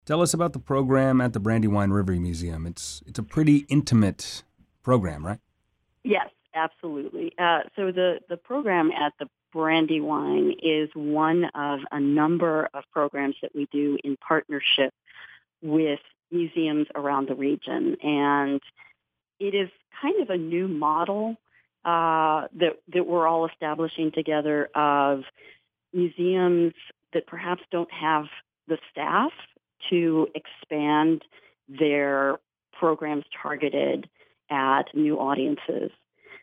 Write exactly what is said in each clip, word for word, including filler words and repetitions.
Tell us about the program at the Brandywine River Museum. It's it's a pretty intimate program, right? Yes, absolutely. Uh, so the, the program at the Brandywine is one of a number of programs that we do in partnership with museums around the region. And it is kind of a new model uh, that, that we're all establishing together of museums that perhaps don't have the staff to expand their programs targeted at new audiences,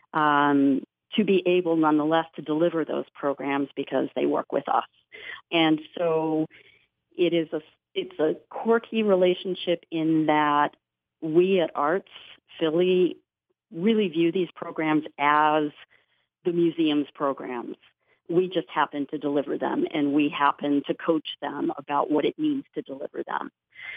um, to be able nonetheless to deliver those programs because they work with us. And so it is a it's a quirky relationship in that we at Arts Philly really view these programs as the museum's programs. We just happen to deliver them, and we happen to coach them about what it means to deliver them.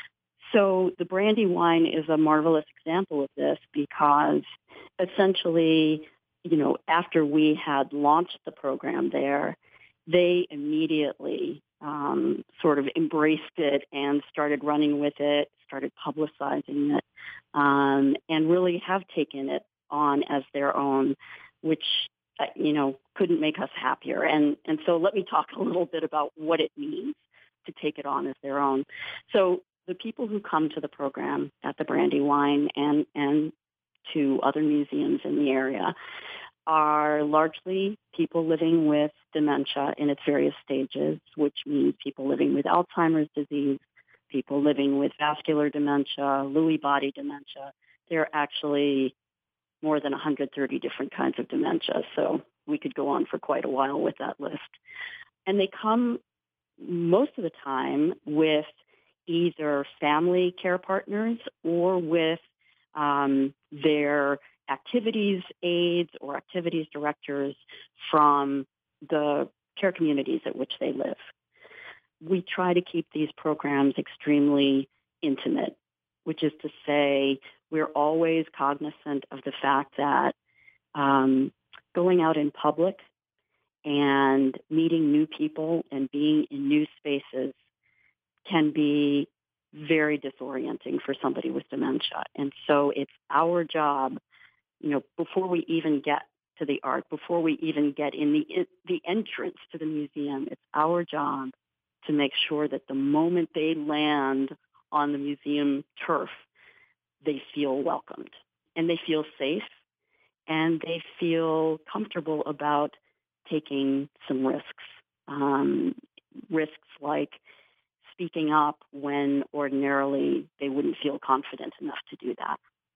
So the Brandywine is a marvelous example of this because essentially, you know, after we had launched the program there, they immediately um, sort of embraced it and started running with it, started publicizing it, um, and really have taken it on as their own, which, uh, you know, couldn't make us happier. And, and so let me talk a little bit about what it means to take it on as their own. So the people who come to the program at the Brandywine and, and to other museums in the area are largely people living with dementia in its various stages, which means people living with Alzheimer's disease, people living with vascular dementia, Lewy body dementia. There are actually more than one hundred thirty different kinds of dementia, so we could go on for quite a while with that list. And they come most of the time with either family care partners or with um, their activities aides or activities directors from the care communities at which they live. We try to keep these programs extremely intimate, which is to say we're always cognizant of the fact that um, going out in public and meeting new people and being in new spaces can be very disorienting for somebody with dementia. And so it's our job, you know, before we even get to the art, before we even get in the in, the entrance to the museum, it's our job to make sure that the moment they land on the museum turf, they feel welcomed and they feel safe and they feel comfortable about taking some risks. Um, risks like speaking up when ordinarily they wouldn't feel confident enough to do that.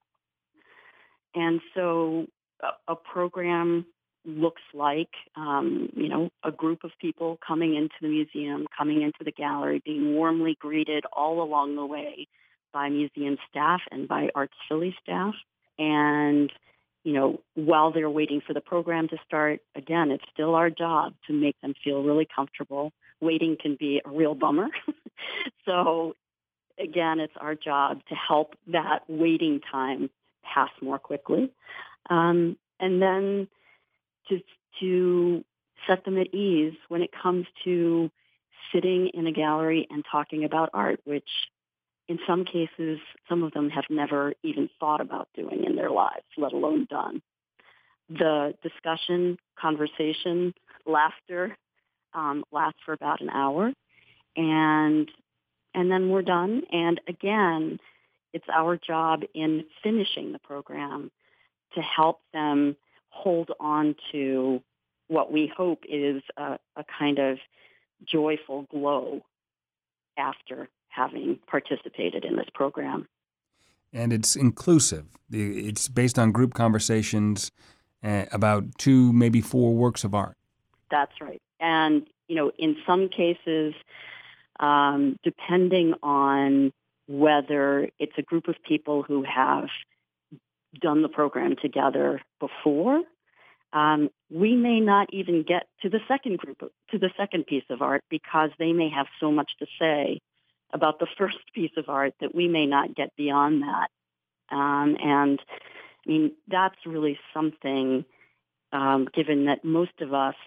And so a, a program looks like, um, you know, a group of people coming into the museum, coming into the gallery, being warmly greeted all along the way by museum staff and by Arts Philly staff. And, you know, while they're waiting for the program to start, again, it's still our job to make them feel really comfortable. Waiting can be a real bummer. So, again, it's our job to help that waiting time pass more quickly. Um, and then to, to set them at ease when it comes to sitting in a gallery and talking about art, which in some cases, some of them have never even thought about doing in their lives, let alone done. The discussion, conversation, laughter um, lasts for about an hour, and and then we're done. And again, it's our job in finishing the program to help them hold on to what we hope is a, a kind of joyful glow after having participated in this program. And it's inclusive. It's based on group conversations uh, about two, maybe four works of art. That's right. And, you know, in some cases, um, depending on whether it's a group of people who have done the program together before, um, we may not even get to the second group, to the second piece of art, because they may have so much to say about the first piece of art that we may not get beyond that. Um, and, I mean, that's really something, um, given that most of us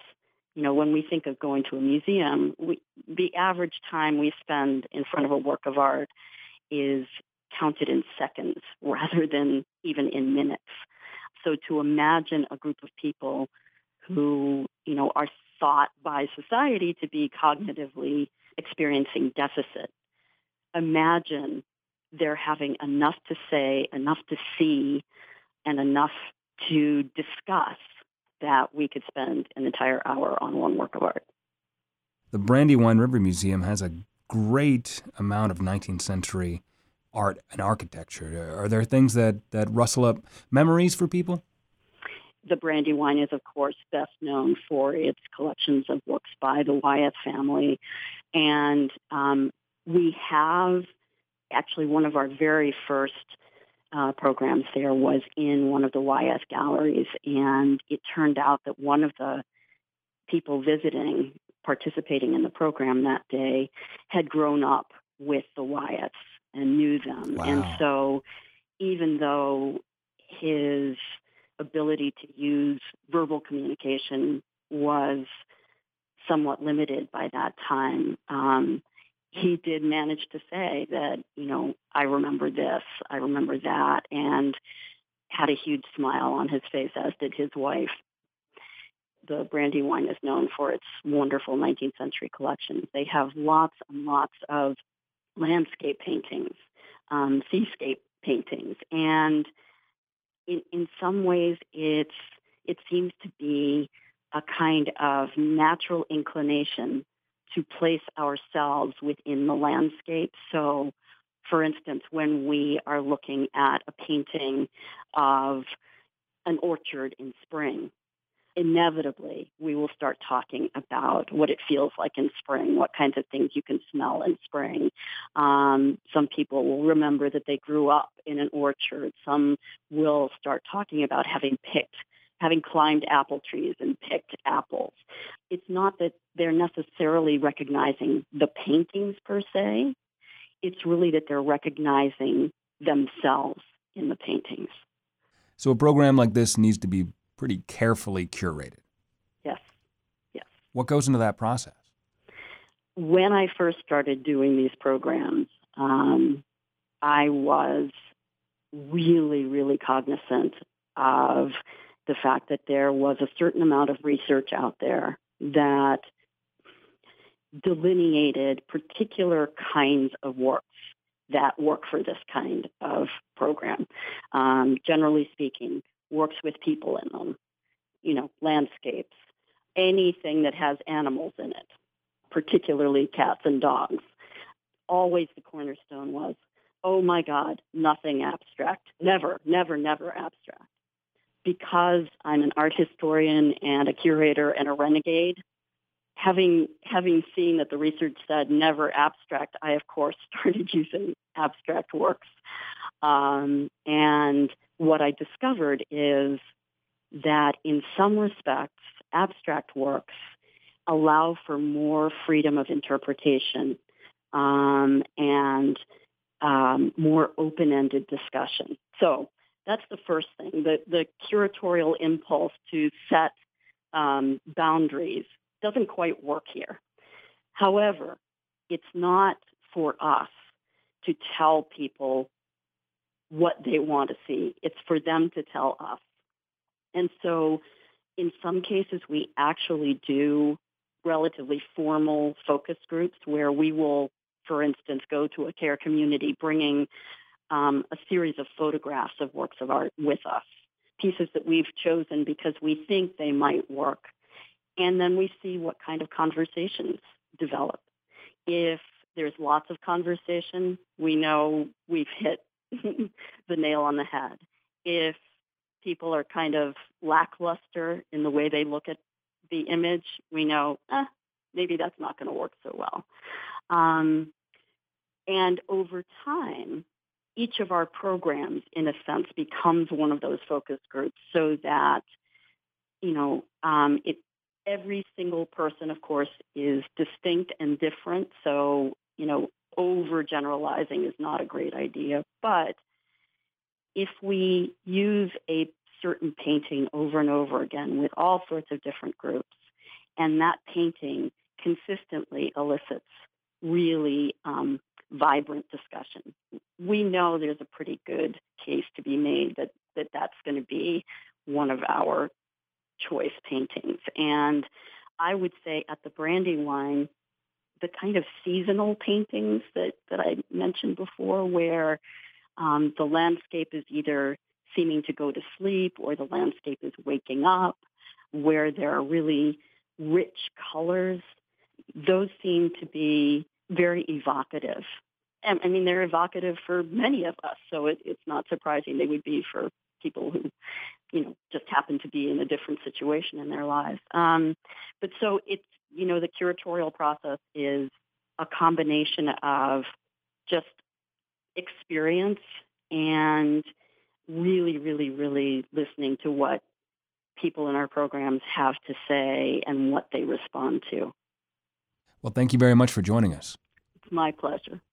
You know, when we think of going to a museum, we, the average time we spend in front of a work of art is counted in seconds rather than even in minutes. So to imagine a group of people who, you know, are thought by society to be cognitively experiencing deficit, imagine they're having enough to say, enough to see, and enough to discuss that we could spend an entire hour on one work of art. The Brandywine River Museum has a great amount of nineteenth century art and architecture. Are there things that, that rustle up memories for people? The Brandywine is, of course, best known for its collections of works by the Wyeth family. And um, we have actually one of our very first uh, programs there was in one of the Wyeth galleries. And it turned out that one of the people visiting, participating in the program that day, had grown up with the Wyeths and knew them. Wow. And so even though his ability to use verbal communication was somewhat limited by that time, um, he did manage to say that, you know, I remember this, I remember that, and had a huge smile on his face, as did his wife. The Brandywine is known for its wonderful nineteenth century collections. They have lots and lots of landscape paintings, um, seascape paintings, and in, in some ways it's it seems to be a kind of natural inclination to place ourselves within the landscape. So, for instance, when we are looking at a painting of an orchard in spring, inevitably we will start talking about what it feels like in spring, what kinds of things you can smell in spring. Um, some people will remember that they grew up in an orchard. Some will start talking about having picked, having climbed apple trees and picked apples. It's not that they're necessarily recognizing the paintings per se. It's really that they're recognizing themselves in the paintings. So a program like this needs to be pretty carefully curated. Yes, yes. What goes into that process? When I first started doing these programs, um, I was really, really cognizant of the fact that there was a certain amount of research out there that delineated particular kinds of works that work for this kind of program. Um, generally speaking, works with people in them, you know, landscapes, anything that has animals in it, particularly cats and dogs. Always the cornerstone was, oh my God, nothing abstract. Never, never, never abstract. Because I'm an art historian and a curator and a renegade, having having seen that the research said never abstract, I, of course, started using abstract works. Um, and what I discovered is that in some respects, abstract works allow for more freedom of interpretation um, and um, more open-ended discussion. So that's the first thing. The, the curatorial impulse to set um, boundaries doesn't quite work here. However, it's not for us to tell people what they want to see. It's for them to tell us. And so in some cases, we actually do relatively formal focus groups where we will, for instance, go to a care community bringing um, a series of photographs of works of art with us, pieces that we've chosen because we think they might work. And then we see what kind of conversations develop. If there's lots of conversation, we know we've hit the nail on the head. If people are kind of lackluster in the way they look at the image, we know, eh, maybe that's not going to work so well. Um, and over time, each of our programs, in a sense, becomes one of those focus groups so that, you know, um, it, every single person, of course, is distinct and different. So, you know, overgeneralizing is not a great idea. But if we use a certain painting over and over again with all sorts of different groups, and that painting consistently elicits really um, vibrant discussion. We know there's a pretty good case to be made that, that that's going to be one of our choice paintings. And I would say at the Brandywine, the kind of seasonal paintings that, that I mentioned before, where um, the landscape is either seeming to go to sleep or the landscape is waking up, where there are really rich colors, those seem to be very evocative. And I mean, they're evocative for many of us, so it, it's not surprising they would be for people who, you know, just happen to be in a different situation in their lives. Um, but so it's, you know, the curatorial process is a combination of just experience and really, really, really listening to what people in our programs have to say and what they respond to. Well, thank you very much for joining us. It's my pleasure.